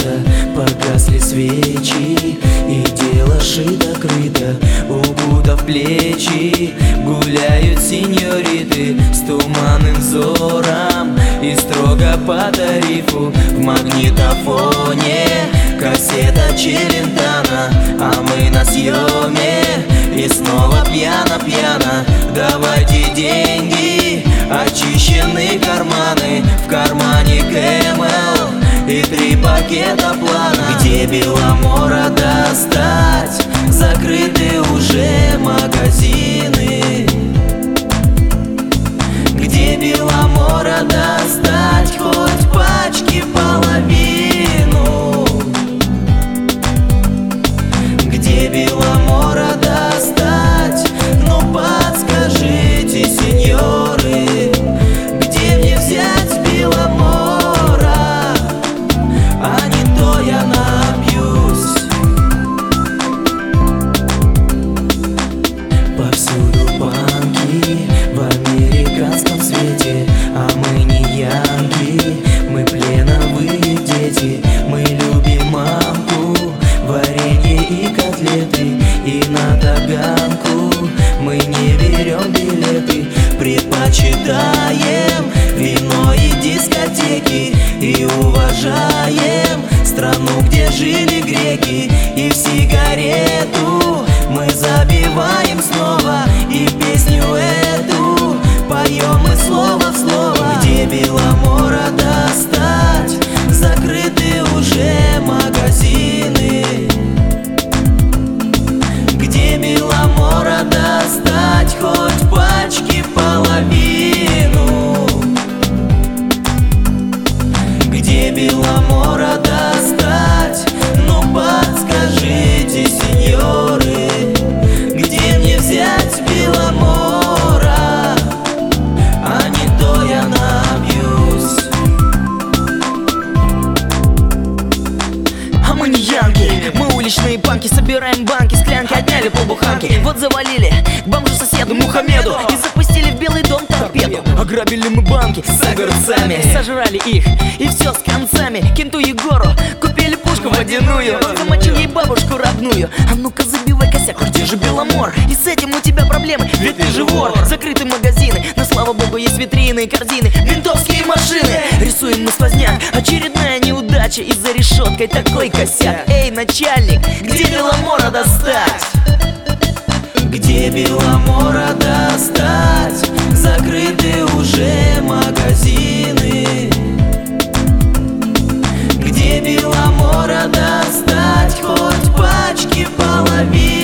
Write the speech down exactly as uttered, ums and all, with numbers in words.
закрыто, погасли свечи, и дело шито-крыто, укутав плечи. Гуляют сеньориты с туманным взором и строго по тарифу. В магнитофоне кассета Челентано, а мы на съеме и снова пьяно-пьяно. Давайте деньги, очищены карманы, в кармане КМЛ и три пакета плана. Где Беломора достать? Закрыты уже магазины. Где Беломора достать? Хоть пачки половину. Где Беломора достать? Ну подскажите, сеньоры, где мне взять Беломора? А не то я напьюсь. Повсюду панки в американском свете, а мы не янки, мы пленовые дети. Мы любим мамку, варенье и котлеты, и на таганку мы не берем билеты. Предпочитаем вино и дискотеки, и уважаем страну, где жили греки. И в сигарету мы забиваем снова, и песню эту поем мы слово в слово. Где Беломора достать? Закрыты уже магазины. Где Беломора достать? Хоть пачки половину. Где Беломора достать? Ну подскажите, сеньоры, где мне взять Беломора? А не то я набьюсь. А мы не янки, мы уличные панки. Собираем банки, склянки, отняли полбуханки. Вот завалили к бомжу-соседу Мухаммеду и запустили в Белый дом торпеду. Ограбили мы банки с огурцами, сожрали их, и все с концами. Кенту Егору купили пушку водяную, замочили ей бабушку родную. А ну-ка забивай косяк, где же Беломор? И с этим у тебя проблемы, ведь ты же вор. Закрыты магазины, но слава богу есть витрины и корзины, ментовские машины. Рисуем мы сквозняк, очередная неудача, и за решеткой такой косяк. Эй, начальник, где Беломора достать? Где Беломора достать? Закрыты уже магазины. Где Беломора достать? Хоть пачки половины.